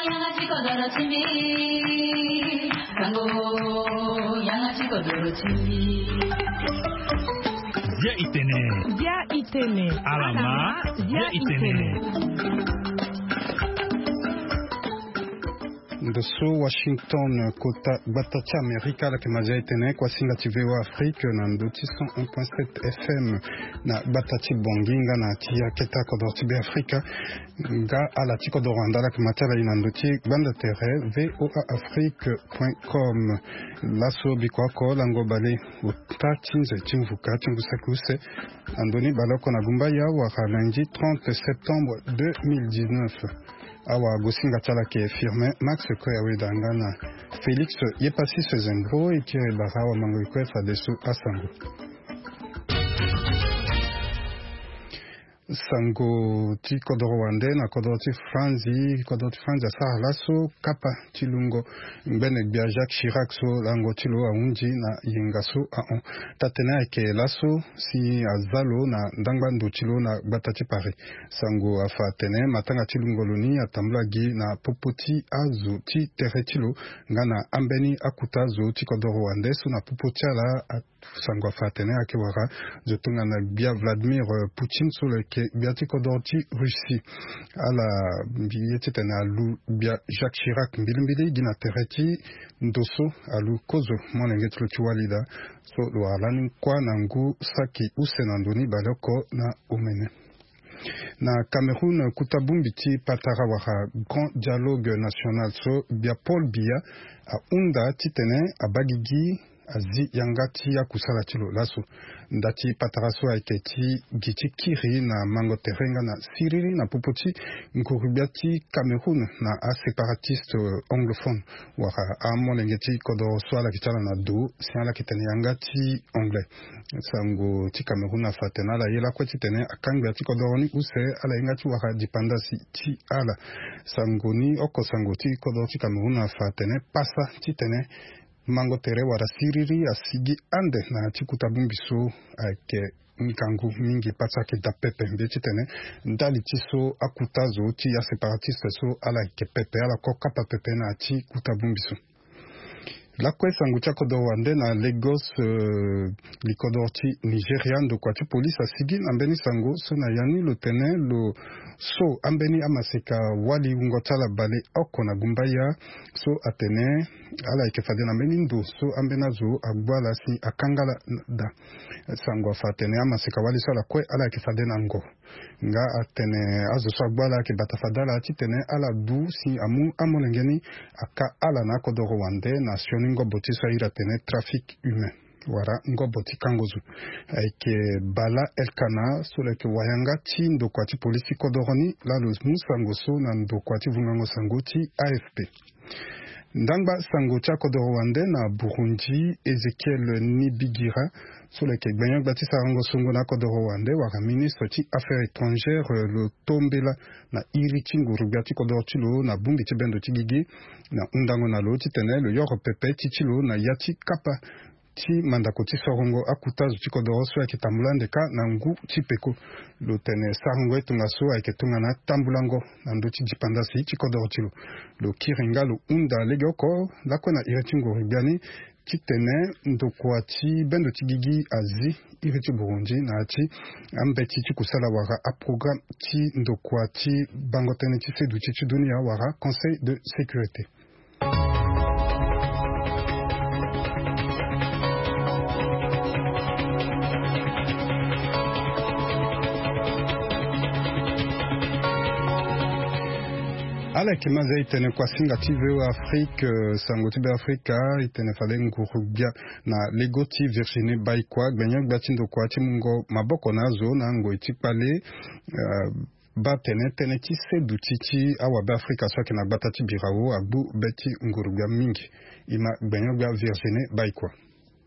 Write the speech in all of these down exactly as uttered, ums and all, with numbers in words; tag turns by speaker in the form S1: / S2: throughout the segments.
S1: 양아치 거더러 침비 상고 양아치 거더러 침비
S2: Via Itene.
S3: Via Itene.
S2: Alama. Via Itene.
S4: Ndoso Washington kota batacha Amerika la kemaja itene kwa singa T V O Afrique na ndoti cent un point sept F M na batachi bonginga na tia keta kodorti be Afrika nga ala tiko do Rwanda la kematala ina ndoti banda tere V O A Afrique point com laso bikwa ko lango bale uta chinze chimvuka chingusakuse andoni baloko na gumba ya wa lundi trente septembre deux mille dix-neuf. Awa gosinga tala ke firme Max Koyawe dangana Félix Yepasi Sezembro et Thierry Barra wa mangoikwe fadesu asango sango ti kodoro wande na kodoro ti franzi kodoro ti franzi asa laso kapa tilungo mbene bia Jacques Chirac so lango tilo a unji na yengaso a on tatena ke laso si azalo na ndangbandu tilo na batati pare sango afa tene matanga tilungo loni atambla gi na popoti azu ti teretilo ngana ambeni akutazo ti kodoro wande so na popoti ala sango afa tene akewara zotunga na bia Vladimir Poutine so le biati kodorti Russie ala bieti tena alu bia Jacques Chirac mbilimbili gina tereti ndoso alu kozo monengetlo chualida so lo alani kwa nangu saki usenandoni baloko na umene na Cameroun kutabumbiti patarawara grand dialogue national so bia Paul Biya a unda titene abagigi azi yangati ya kusala tilo laso ndati pataraso aiketi giti kiri na mango terenga na siriri na popoti nkurubiati Cameroun na a separatiste anglophone waka amonengeti kodo swala kitala na do siala kitani yangati anglais sango ti Cameroun na fatena la yela kweti tene akangwa ti kodoroni use ala yangati waka dipandasi ti ala sangoni oko sango ti kodo ti Cameroun na fatene pasa ti tene mango tere wara siriri asigi ande na chikuta bumbiso ake mikangu mingi patsa ke da pepe mbeti tene ndali tiso akutazo ti ya separatiste so ala ke pepe ala koka pa pepe na ti kuta bumbiso la kwesa ngucha kodo wande na Lagos uh, likodorti Nigerian do kwa ti police asigi ambeni sango so na yani lo tene lo so ambeni amaseka wali ngotala bale oko na gumbaya so atene ala ikefade na mbeni ndo so ambena zo agbala si akangala da sango fatene amaseka wali so la kwe ala ikefade na ngo nga atene azo so agbala ke batafadala ti tene ala du si amu amolengeni aka ala na kodoro wande nation ngo boti so ira tene trafic humain wara ngo boti kangozu aike bala elkana so leke wayanga ti ndo kwa ti polisi kodoroni la los musango so na ndo kwa ti vungango sango ti A F P ndangba sango cha kodoro wande na Burundi Ezekiel Nibigira so leke gbanyak bati sarango songo na kodoro wande wara ministre ti affaires étrangères le tombela na iri chinguru gati kodoro tilo na bumbi ti bendo ti gigi na undango na lo ti tene le yoro pepe ti tilo na yati kapa ti mandako ti sorongo akutazo ti kodoro so ayeke tambulande ka na ngu ti peko lo tene sarongo e tunga so ayeke tunga na tambulango na ndö ti dipandasi ti kodoro ti lo lo kiringa lo hunda lege oko lako na iri ti ngori biani ti tene ndokua ti bendo ti gigi azi iri ti Burundi na ti ambeti ti kusala wara aprogramme ti ndokua ti bango tënë ti sedu ti ti dunia wara Conseil de sécurité. Ala kemaza itene kwa singa T V O Afrique uh, sango tibe Afrika itene fale ngurubia na lego ti Virginie Baikwa gbenyak batindo kwa ti mungo maboko nazo na ngo itikpale uh, ba tene tene ti sedu titi awa be Afrika so kena gbata ti birawo agbu beti ngurubia mingi ima gbenyak Virginie Baikwa.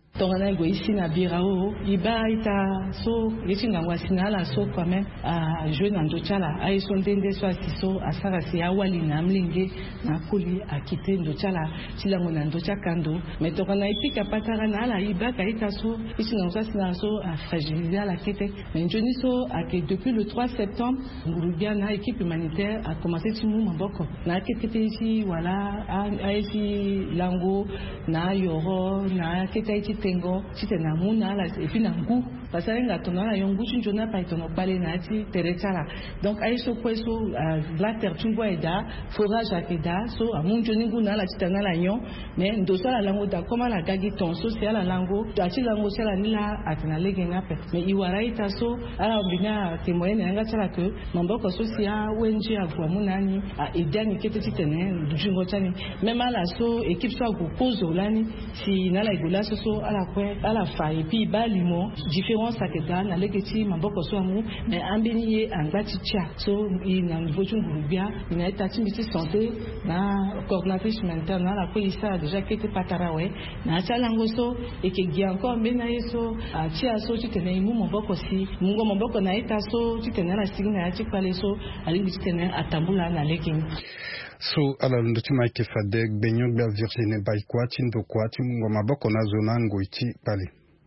S3: tongana go ici na birao iba ita so yechinga ngwasina la so quand même a jeune ndochala a so ndende so asiso asara si awali na mlinge na kuli akite ndochala chilango na ndocha kando mais tongana itika patara na la iba ka ita so ici na ngwasina so a fragiliser la kete mais njoni so a que depuis le trois septembre Ngurubia na équipe humanitaire a commencé timu maboko na kete ici voilà a ici lango na yoro na kete ici tengo chite na muna la et puis na ngu passer nga tona yongu chinjona pa itono pale na ti terechala donc aiso kweso la terre chungwa eda forage akeda so amunjo ningu na la chitana la nyon mais ndosa la lango da koma la gagi ton so c'est la lango achi lango sala nila atina lege ngape mais iwara ita so ala bina temoyene nga tsala que mamboko so sia wenji akwa munani a edani kete chitene dujingo chani même ala so équipe so ko pozo lani si na la igola so so ala kwe ala fa et puis ba limo différence akeda na legeti mamboko so amu mais ambeni ye angati cha so ina niveau chungurubia ina etati miti santé na coordinatrice humanitaire na la ko isa déjà kete patarawe na cha lango so et que gi encore mbena yeso a chia so chitene imu mamboko si mungo mamboko na eta so chitene na signa ya chipale so ali chitene atambula na lekin
S4: so ala ndochi maike fadek benyo bia Virginie baikwa chindo kwa chimungo maboko na zona ngoiti pale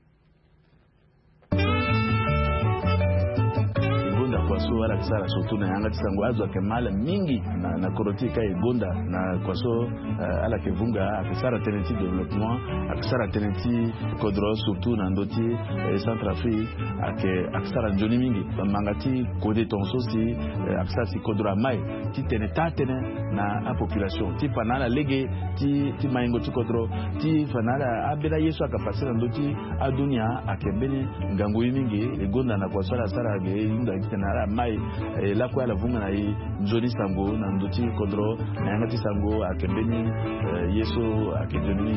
S5: kwaso wala kisara sotu na yanga tisango azo kemala mingi na na korotika egonda na kwaso uh, ala kevunga akisara tenenti development akisara tenenti kodro surtout na ndoti eh, Centrafrique ake akisara njoni mingi mangati kode tonso si eh, akisara si kodro mai ti teneta tene na a population ti panala lege ti ti maingo ti kodro ti fanala abela yesu akapasira ndoti adunia akembeni ngango mingi egonda na kwaso ala sara ge inda kitena mai la kwa la vunga na i njoni sango na ndoti kodro na yangati sango akembeni yeso akendeni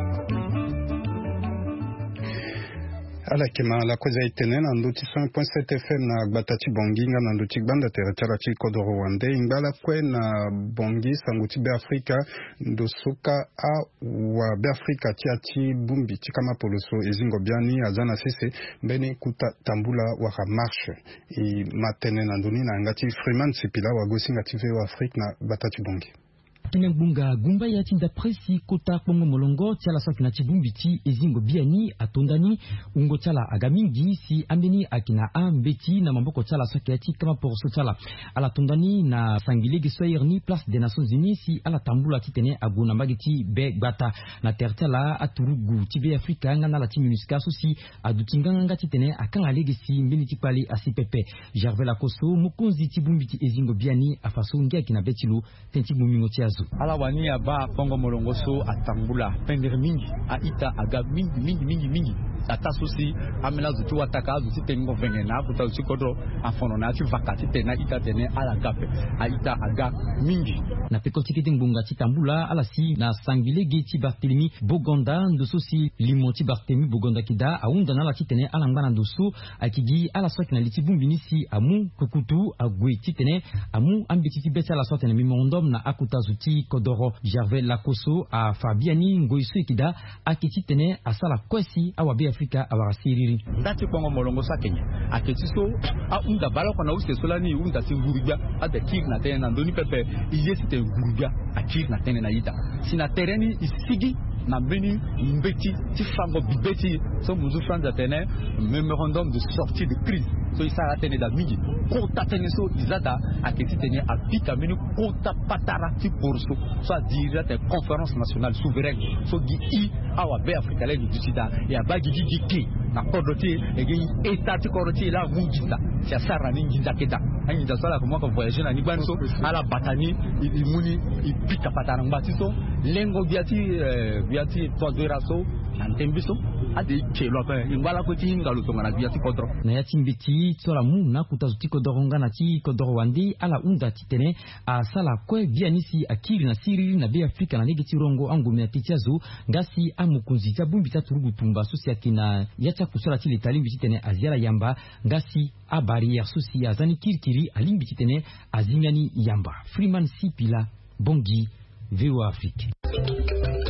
S4: ala kema la koza itene na ndoti cent point sept F M na batati bonginga na ndoti banda teratara chi kodoro wande ingala kwe na bongi sanguti be Afrika ndosuka a wa be Afrika tiati bumbi chikama poloso ezingo biani azana sese bene kuta tambula wa marche i matene na ndoni na ngati Freeman Sipila wa gosinga tive wa Afrika na batati bongi
S6: Kinengbunga gumba ya tinda presi kota kongo molongo tiala sakina chibumbiti ezingo biani atondani ungo tiala agamingi si ambeni akina ambeti na mamboko tiala sakati kama porso tiala ala tondani na sangile gisoyerni place des Nations Unies si ala tambula titene aguna magiti be bata na tertela aturugu tibe Afrika ngana la timinuska sosi adutinganga titene akanga legesi mbeni tipali asipepe Gervais Lakoso mukonzi tibumbiti ezingo biani afaso ngia kina betilu tenti mumingo tiazo
S7: ala wani aba kongo molongoso atambula pender mingi aita aga mingi mingi mingi mingi atasusi amela zutu wataka zuti tengo vengena kuta zuti kodro afono na ati vakati tena ita tene ala gape aita aga mingi
S6: na pekotiki ngbunga titambula ala si na sangile geti Barthélemy Bogonda ndososi limoti Barthélemy Bogonda kida aunda na la titene ala ngana ndoso akigi ala soki na liti bumbinisi amu kukutu agwe titene amu ambiti beti ala soki na memorandum na akuta zuti kodoro Gervais Lakoso a Fabiani ngoiso kida akiti tene asala kwesi awabe Afrika awarasiriri
S7: ndati kongo molongo sa Kenya aketiso a unda bala kwa na use solani unda singurubia ade kir na tene na ndoni pepe iye site ngurubia akir na tene na ita sina tereni isigi na beni mbeti ti fango bibeti so muzu franja tene memorandum de sortie de crise so isara tene da miji kota tene so izada aketi tene apika menu kota patara ti porso so a dira te conférence nationale souveraine so gi i awa be afrika le du sida ya bagi gi gi na kodoti egi eta ti kodoti la munginda sia sara ni nginda keda ani da sala ko moko voyager na ni banso ala batani imuni ipika patara ngati so lengo biati biati tozeraso antembiso ade chelo pa ingwala ko ti ngalo to ngana biati kodro
S6: na yati mbiti tsola mu na kutazuti kodoro ngana ti kodoro wandi ala unda titene a sala ko bianisi akiri na siri na be Afrika na negeti rongo angumi ya titiazo ngasi amukunzi ta bumbi ta turugu tumba sosi akina yacha kusola ti letali mbitene aziala yamba ngasi a barrière sosi azani kirikiri alimbi titene azingani yamba Freeman Sipila Bongi V O Afrique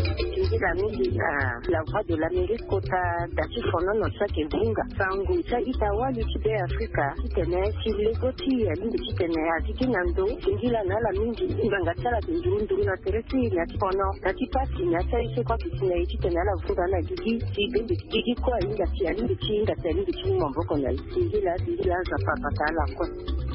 S8: la mingi la voix de l'Amérique kota dati fono no sake vunga sangu sa itawali chibe Afrika kitene chilegoti ali kitene atiki nando ingila na la mingi nganga tsala ndundu na teresi ya fono dati pasi na sai kwa kitene kitene la vunga na gigi chibe gigi kwa inga tiani chinga tani chinga mboko na ingila ingila za papa kala kwa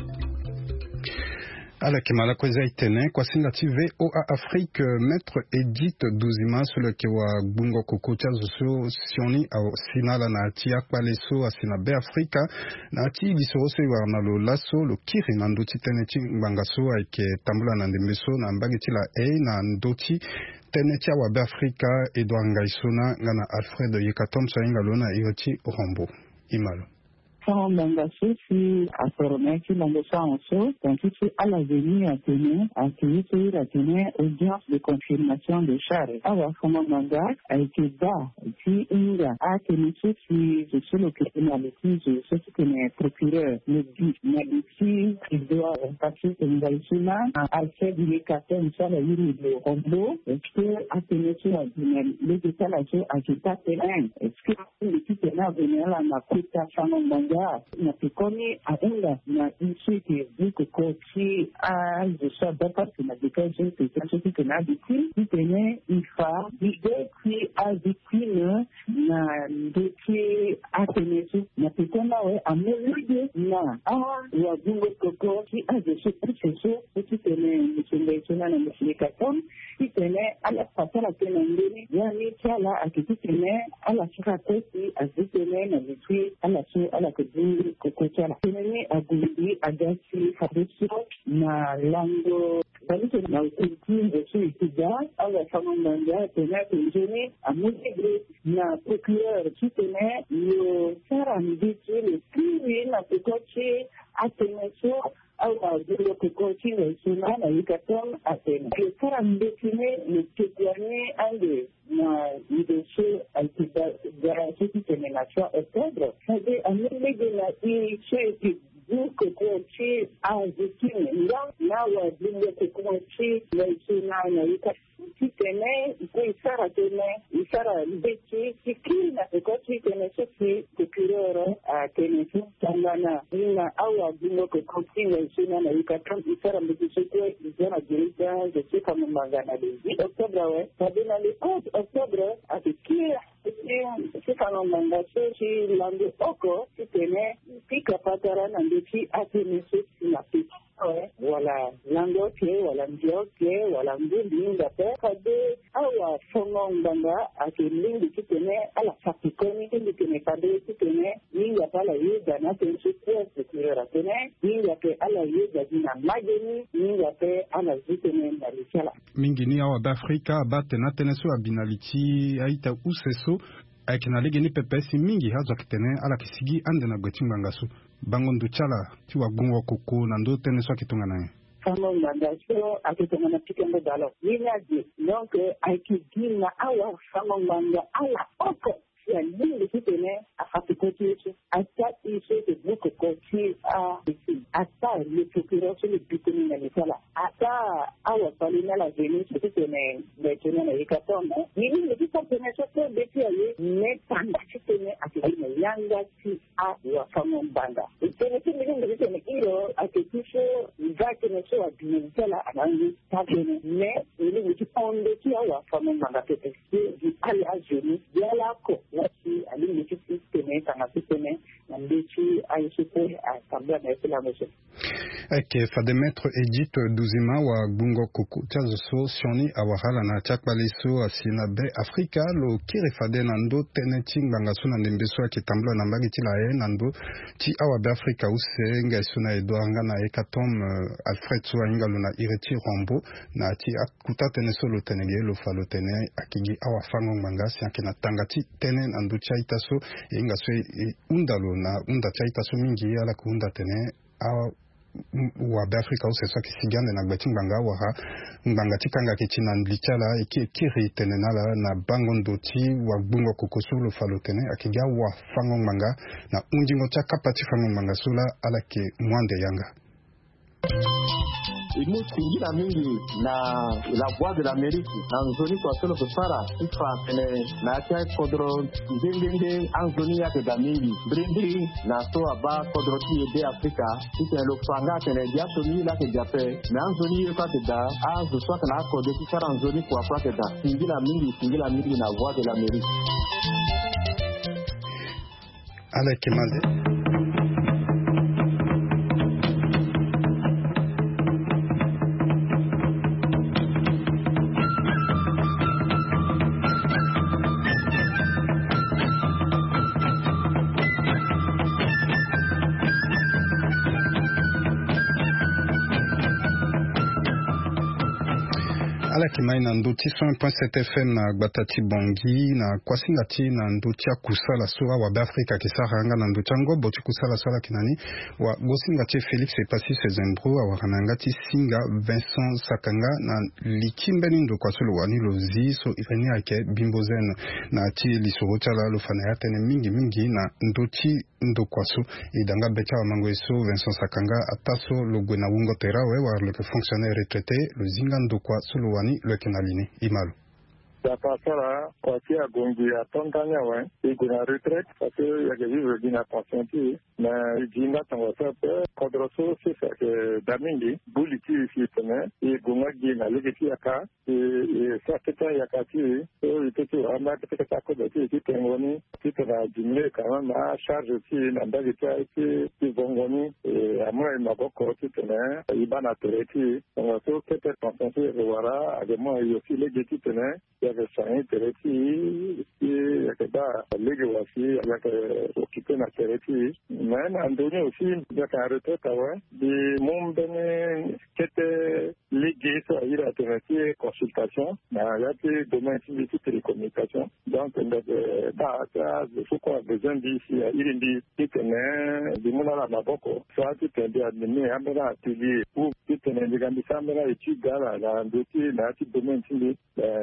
S4: ala kimala kweza itene kwa singa T V O A Afrique maître Edith Duzima solo kiwa bungo kukucha zuso sioni au sinala na tia kwaleso asina be Afrika na ati disose wa na lo laso lo kiri na ndoti tene chi bangaso aike tambula na ndembeso na mbagiti la e na ndoti tene tia wa be Afrika Edouard Ngaisona ngana Alfred Yekatom sainga lona iroti Rombo imalo
S9: Sans l'engagement, à se remettre l'engagement en soi, donc il faut à la venue à tenir, à accueillir à tenir audience de confirmation de charge. Alors, comment mandat a été bas, puis il a tenu ce qui, je suis le criminalité, je sais ce que mes procureurs me disent, mais ici, il doit passer une valsuna, à faire du mécaton, ça va y aller le robot, est-ce que à tenir ce le détail à ce, à ce pas terrain, est-ce que le petit terrain venir là, ma coûte à faire mon mandat, na pikoni aenda na nchi kivuko kochi a jusha bapa na dikaje petanso kina biti kitene ifa ide ki a victime na ndeki atenesu na pikona we amelude na a wa bungo koko ki a jusha proceso kitene mchenge chona na mshikaton kitene ala patala tena ndeni yani chala akitene ala chaka kosi azitene na biti ala so ala kujiri kukochana tenene aguli agasi habiso na lango balike na ukinti zesu ikija ala kama manga tena tenjeni amujiri na procureur kitene yo sara mbiti le kiri na kukochi ateneso au aguli kukochi le suna na yukaton atene le sara mbiti le kitiane ande na ideshe alkiba garanti kitene na chwa octobre c'est un de la vie buko kochi azikine nga nawa dinge kochi leisuna na yuka kitene ko isara tene isara mbeti kikina kochi tene sofi procureur a tene tangana ina awa dinge kochi leisuna na yuka kan isara mbeti sofi izana dirija de sika mangana de octobre we sabina le code octobre atikia sika mangana sofi lande oko kitene pika patara na ndeki atene sofi na pika wala lango ke wala ndio ke wala ngundi ngape kade awa fongo nganga akilingi kitene ala fakikoni kitene kade kitene ninga pala yuda na tensu kwa sekira tene ninga ke ala yuda dina mageni ninga pe ala zitene na lisala
S4: mingi ni awa Afrika bate na tenesu abinaliti aita useso akina legeni pepesi mingi hazo kitene ala kisigi ande na gwetimba ngasu bango nduchala tiwa gungo kuku na ndo tenesu akitunga naye
S9: kama mandaso akitunga na pikende dalo ninaje donc aikigina awa kama manga ala oko ya lingi kitene afatikoti yesu ata iso de buko kochi a ici ata le procureur sur le bitoni na lisala ata awa palina la venue sur kitene betona na yikatonga nini le kitene sote beti aye ne tanda kitene akina yanga ti a wa kama mbanga itene kingi kitene ilo aketisho vakene so adinitela anangi takene ne ile kitonde ti awa kama mbanga tete di ali ajeni yala ko lati alingi kitene tanga kitene nambichi aishipe asambia na isila mwisho
S4: eke fade maître Edith Duzima wa bungo kuku chazo sioni awahala na chakbaliso asina be Afrika lo kiri fade nando tene chinganga suna ndembeso akitambula na mbagi tila e nando ti awa be Afrika use nga suna Edouard ngana ekatom uh, Alfred Soa inga luna ireti Rombo na ti akuta tene solo tene ge lo falo tene akigi awa fango nganga si akina tangati tene nando chaita so inga so e, undalo na unda chaita so mingi ala kuunda tene awa wa Afrika use so kisigande na gbating banga wa ha nganga tikanga kichina ndlichala iki kiri tene nala na bango ndoti wa bungo kokoso lo falo tene akiga wa fango manga na unjingo cha kapati fango manga sula ala ke mwande yanga
S10: imutingira mingi na la voix de l'Amérique anzoni kwa solo kusara ifa kene na cha kodro ndenge anzoni yake da mingi brindi na so aba kodro ti de Afrika ite lo fanga kene dia so mi la ke jape na anzoni kwa te da azu so kana ko de sara anzoni kwa kwa te da tingira mingi tingira mingi na voix de l'Amérique
S4: Ala Kimale Kimai na nduti cent un point sept F M na Gbatati Bongi na Kwasingati na nduti ya kusala sura wa Afrika kisaranga na nduti yango boti kusala sala kinani wa Gosingati Felix Epasi Sezembro wa Ranangati Singa Vincent Sakanga na likimbeni ndo kwa sulu wani lozi so ifani yake Bimbozen na ati lisorochala lufana ya tene mingi mingi na nduti ndo kwa su idanga becha wa mangweso Vincent Sakanga ataso logwe na wungo terawe wa leke fonctionnaire retraité le zinga ndo kwa sulu wani le kenalini Imalo.
S11: Dakasara kwati ya gongi ya tonganya we iguna retreat parce ya ke vivre dina conscienti na jinga tango sape kodroso sisa ke damingi buliti fitene igunga gina legiti yaka e saketa yakati so itetu ama kete tako dati kitengoni kitena jimle kama na charge ti na ndagita ti ivongoni e amwa maboko kitene ibana tereti so kete conscienti wara agemo yosi legiti tene avec ça intéressé et là les gars aussi avec occupé na tereti mais en donné aussi avec un retraite ouais des monde qui était légué sur il a tereti consultation mais il y a des domaines de télécommunication donc bah ça il faut qu'on besoin d'ici il dit qui tenait des monde là maboko soit qui tenait amener à un atelier ou qui tenait des gars ça mais là étude là dans dossier là qui domaine de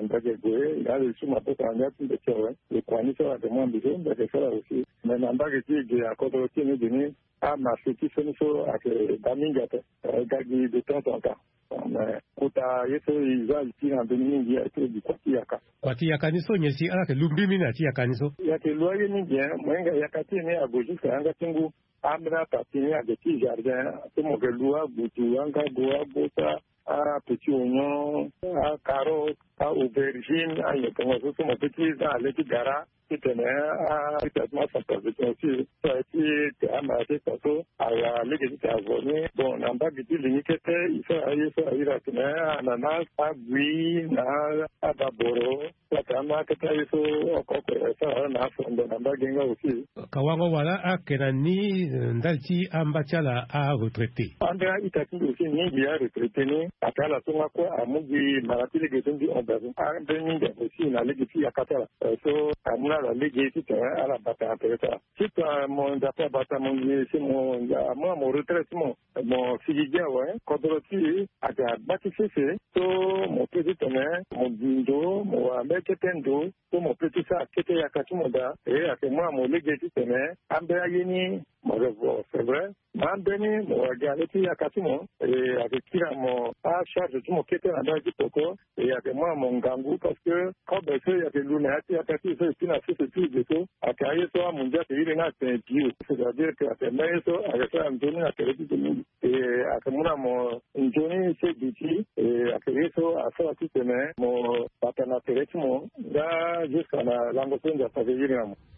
S11: il y a des sous ma pote en yacht de Tchèque, les poignées sur la demande de jeunes, de faire aussi. Mais n'en bas que tu as encore aussi nous donner à ma petite solution à que Damingate, gagner de temps en temps. Mais quand tu as eu ça ici en deux mille, il y a été du Kwatiaka.
S12: Kwatiaka ni so nyesi ala ke lumbi mina Kwatiaka ni so.
S11: Il y a que loyer ni bien, moi il y a Kati ni à Boji, c'est un gatingu. Amna Tatini à des petits jardins, tout mon geloua, Boutou, Anga, Goa, Bota. À petit oignon, à carotte, à aubergine, à yétongo, tout mon petit dans l'équipe gara, qui tenait à traitement sans protection aussi. Ça a été à ma tête, à la l'église à Vonné. Bon, on n'a pas dit limité, il faut aller sur la tenue, à ananas, à buis, à baboro. La cama que tu as eu au coco, ça a un affaire, on n'a pas gagné aussi.
S12: Kawango wala a kenani ndalti ambachala a retraité.
S11: Andra itaki aussi ni bien retraité ni. Akala songa kwa amugi maratili getundi ombazu. Andeni de aussi na legiti akatala. So amuna la legiti te ala bata apeta. Si toi mon data bata mon c'est mon moi mon retraite mon mon filigia ouais. Kodroti aka bati sese. So mon petit tene mon dindo mon ameketendo. So mon petit sa kete yakati moda. Et ake moi mon legiti tene ambe ayeni mon revoir c'est vrai. Mandeni mon galeti yakati mon et avec qui mon à charge de mon kété dans le poko et avec moi mon gangou parce que quand ben il y a des lunettes il y a quelque chose qui n'a fait ce truc de tout à carrière soit mon dieu il est un dieu c'est-à-dire que c'est mais ça avec ça on donne la télé de nous et avec moi mon une journée c'est dit et avec ça à faire tout demain mon patana télé mon là jusqu'à la langue de la faveur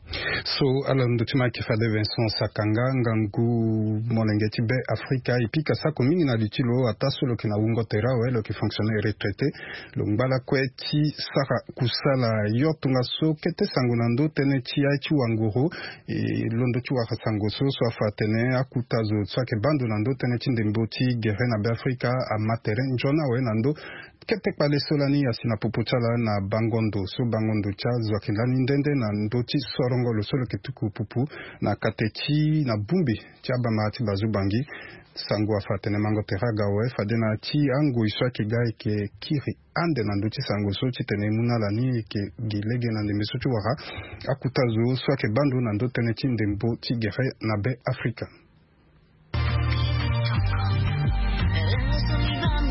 S4: so ala ndutima kifade Vincent Sakanga ngangu molengeti be Afrika ipika sako mingi na litilo ataso lo kina ungo tera we lo ki fonctionnaire retraité lo mbala kweti saka kusala yotunga so kete sangunando tene chia chi wanguru e londo chi waka sangoso so afatene akutazo tsake bando nando tene chindemboti gere na be Afrika a matere njona we nando kete pale solani asina pupuchala na bangondo so bangondo cha zwakilani ndende na ndoti sorongo lo solo ketuku pupu na katechi na bumbi cha bamati bazubangi sango afatene mango teraga we fadena ti ango iswa ke gai ke kiri ande na ndoti sango so ti tene muna lani ke gilege na ndembe so ti wara akutazo so ke bandu na ndotene ti ndembo ti gere na be Afrika.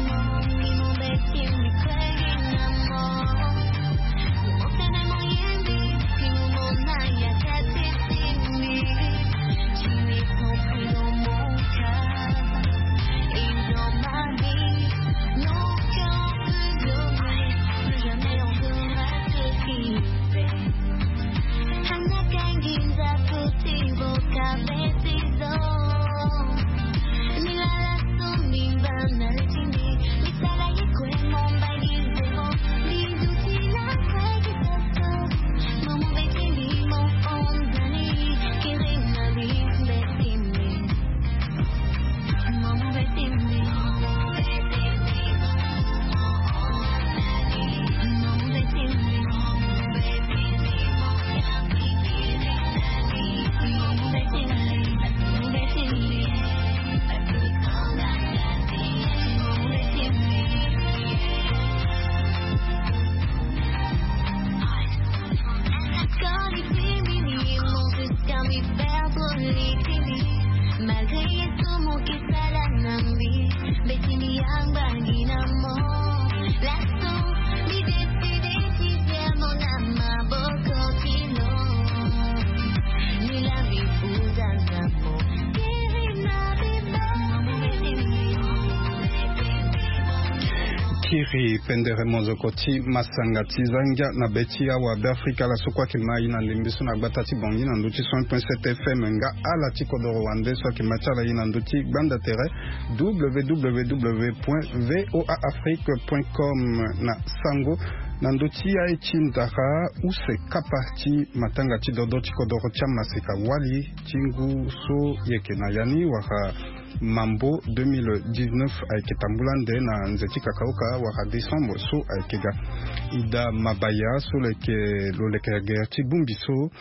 S4: kiri pendere mozokoti masanga tizanga na beti awa Afrika la sokwa ke mai na limbiso na batati bongi na nduti cent point sept F M nga ala tiko do Rwanda so ke machala ina nduti banda tere w w w point voa afrique point com na sango na nduti ya chindaka use kapati matanga chidodo tiko do chama seka wali chingu so yeke na yani waka Mambo deux mille dix-neuf avec Tambulande na nzeti kakauka waka décembre so avec ga ida mabaya so leke lo leke gerti bumbiso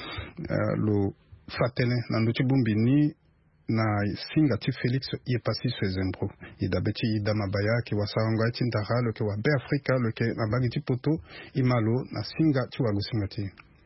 S4: lo fatene na nduti bumbini na singati Felix yepasi sezembro ida beti ida mabaya ki wasanga tindara lo ke wa be Afrika lo ke na bagiti poto imalo na singati wa gusingati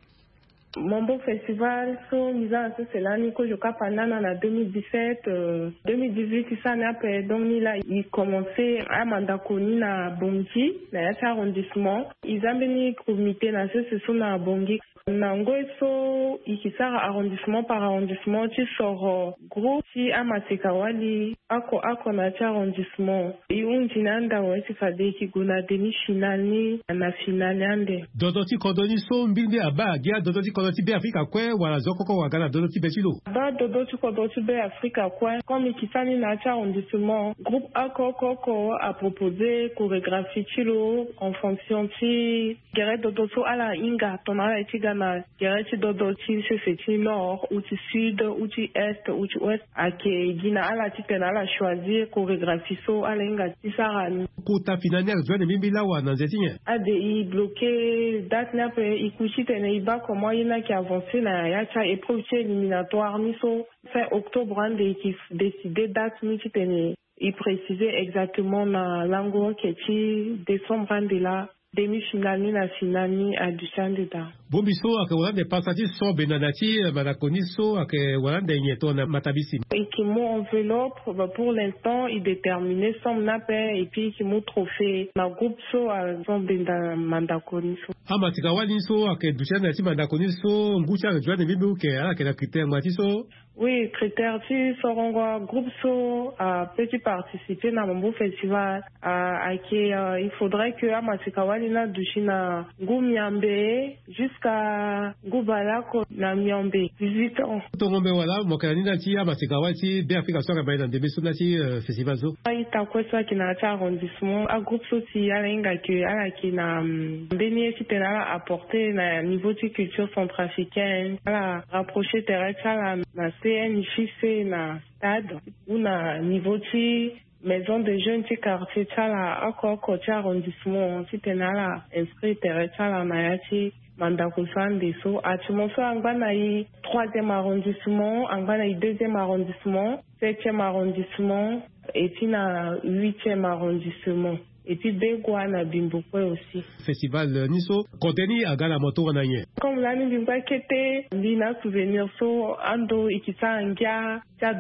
S13: Mambo Festival, so misa so c'est l'année que je cap en en deux mille dix-sept, euh, deux mille dix-huit, ça n'a pas donc ni là il commençait à Mandakoni na Bongi, na yata arrondissement. Ils ont venu comité na ce sont na Bongi. Nango so ikisara arrondissement par arrondissement tu sors gros si amasekawali ako ako na arrondissement et on dinanda ouais c'est fade ki guna demi finale na finale ande
S12: dodoti kodoni so mbinde aba gia dodoti kodoti be Afrika kwe wala zokoko wagana dodoti betilo
S13: ba dodoti kodoti be Afrika kwe comme ikisani na arrondissement groupe ako koko a proposé chorégraphie tilo en fonction ti gere dodoto ala inga tonala etiga na gereti dodo ti se nord ou ti sud ou ti est ou ti ouest ake gina ala ti tena ala choisir chorégraphie so ala inga ti sarani
S12: kuta finanière joine mimbila wa na zetinye
S13: ade i bloqué date na pe ikushi tena iba comment ina ki avancer na ya cha épreuve éliminatoire ni so fin octobre ande qui décider date ni ti tena i préciser exactement na lango ke ti décembre ande la demi-finale ni na finale ni a du chandida.
S12: Bombiso ake walande pasati so benanati malakoni so ake walande nyeto na matabisi.
S13: Et qui m'ont enveloppe pour l'instant il déterminé son nappe et puis qui m'ont trophée na groupe so a son benda mandakoni so.
S12: Ama tikawali so ake du chandida mandakoni so ngucha joane bibu ke ala ke la critère mati so.
S13: Oui, critère ti sorongo groupe so a petit participer na Mambo Festival a ake il faudrait que amatikawali na dushina ngumiambe jusqu'à Gubalako na miambe dix-huit ans.
S12: Tongombe wala mokani na ti amatikawali ti be Afrika so ka baina de beso na ti festival so.
S13: Ai ta kwesa kina ta arrondissement a groupe so ti ala inga ke ala kina beni ti tena apporter na niveau de culture centrafricaine ala rapprocher terrestre la na C N J C na stade ou na niveau ti maison de jeunes ti quartier tala ako ko ti arrondissement ti tena la inscrit terrestre la na ya ti mandako sande so atimoso angana yi troisième arrondissement angana yi deuxième arrondissement septième arrondissement et puis na huitième arrondissement et puis Begwa na Bimbokwe aussi.
S12: Festival Niso, contenu à Gala Moto Nanye.
S13: Comme l'année Bimba Kete, Lina souvenir so, Ando, Ikisa Angia,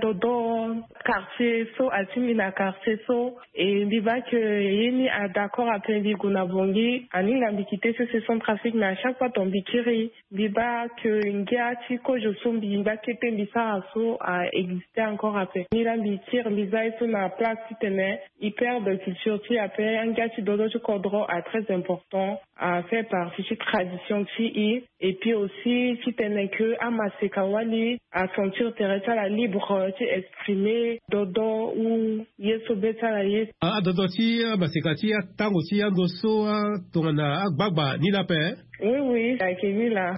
S13: Dodo, quartier so, Atimina quartier so, et Biba que Yeni a d'accord après Liguna Bongi, Ani l'ambikité, c'est son trafic, mais à chaque fois ton bikiri, Biba que Ngia, Tiko, je suis Bimba Kete, Bisa Asso a existé encore après. Ni l'ambikir, Bisa et son place, si tenait, hyper de culture, tu appelles. Un gars qui dodo du cordron a très important à faire partie de tradition ti et puis aussi si tenait que à Masekawali à sentir terrestre la libre tu exprimer dodo ou yeso beta la yes
S12: ah dodo ti Masekati tango ti andoso tona agbagba ni la paix
S13: oui oui akemi là.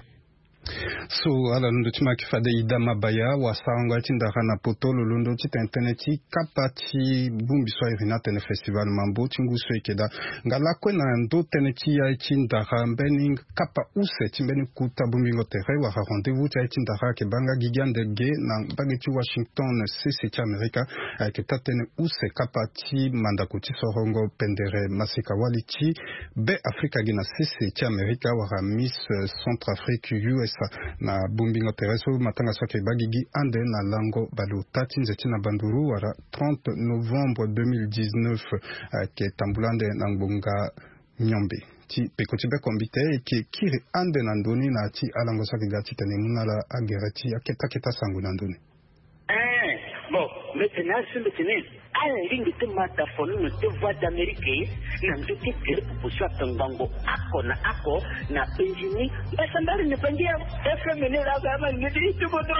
S4: So ala ndo tima kifade ida mabaya wa saanga tindaka na potolo londo tita interneti kapati bumbi so irina tene festival mambo tingu so ikeda ngala kwena ndo teneti ya tindaka mbeni kapa use timbeni kuta bumbi ngotere wa rendez-vous ya tindaka ke banga gigande ge na bageti Washington C C T America ke tatene use kapati mandakuti sorongo pendere masika waliti be Afrika gina C C T America wa Miss Centrafrique U S na bumbingo tereso matanga soke bagigi ande na lango balu tati nzeti na banduru wara trente novembre deux mille dix-neuf uh, ke tambulande na ngbonga nyombe ti pekoti be kombite ke kiri ande na ndoni na ti alango soke gati tene munala agereti aketa keta sangu na ndoni
S14: eh bon maintenant sur le tennis ala ringi te mata fonu no te voix d'Amérique na mtoke kile kuposwa tangango ako na ako na penjini basa mbali ne pangia F M ne la kama ngidi tu bodo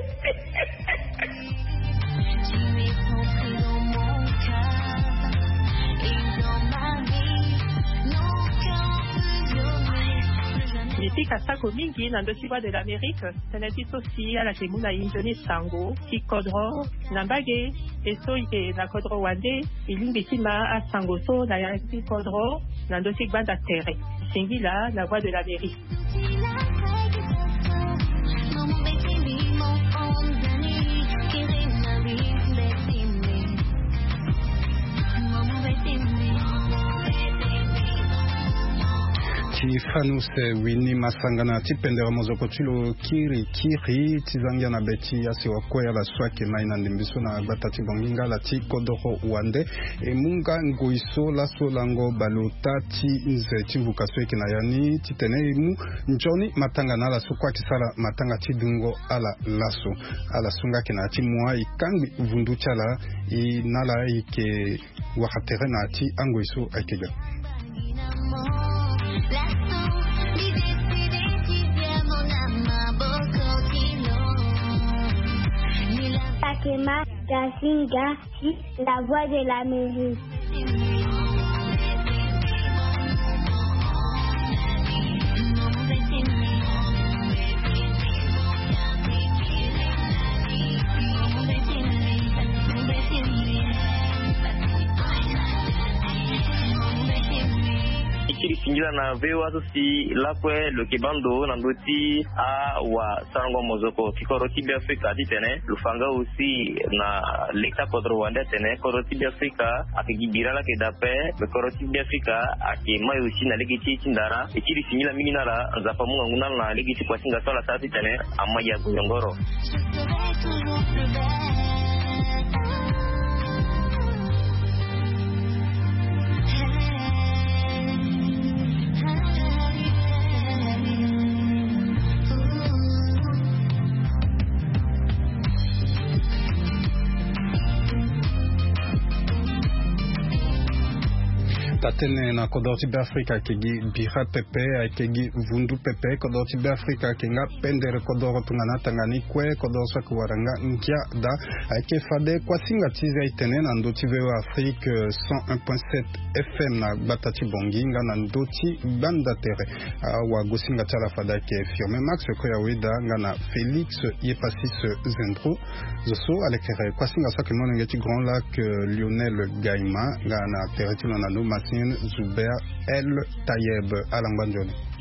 S13: Mitika sako mingi na ndosiwa de l'Amérique, seneti sosi ala ke muna injoni sango, ki kodro, nambage, eso ike na kodro wande, ilingi tima a sango so na yanki kodro, na ndosik banda terre. Singila, la voix de l'Amérique.
S4: Fanuse wini masangana tipendera mozoko tilo kiri kiri tizangia na beti yasi wakoya la swake maina ndimbiso na batati bonginga la ti kodoro wande e munga ngoiso la solango balotati nze tivuka sweke na yani titene mu njoni matanga na la sokwa kisala matanga tidungo ala laso ala sunga kina timwa ikangi vundu chala i nala ike wakatere na ti angoiso akega
S15: Takema Gasinga, la voix de l'Amérique.
S16: Singila na vewa si lakwe lo kibando na ndoti a wa sango mozoko kikoroti bi Afrika ditene lufanga aussi na lekta kodro wande tene koroti bi Afrika akigibira la kedape be koroti bi Afrika akima aussi na legiti tindara ikiri singila mingi la nzapa munga nguna na legiti kwa singa sala tati tene amaya guyongoro.
S4: Tatene na kodoti be Afrika kegi bira pepe kegi vundu pepe kodoti be Afrika kenga pendere kodoro tungana tangani kwe kodoro sa kuwaranga nkia da ake fade kwa singa tize itene na ndoti ve Afrique cent un point sept F M na batati bonginga na ndoti banda tere wa gosinga tala fada ke firme Max koya wida ngana Félix Yepasis Zendro zoso alekere kwa singa sa kemono ngeti Grand Lac Lionel Gaima ngana teretilo na no Zuber El Tayeb Alangbanjoni.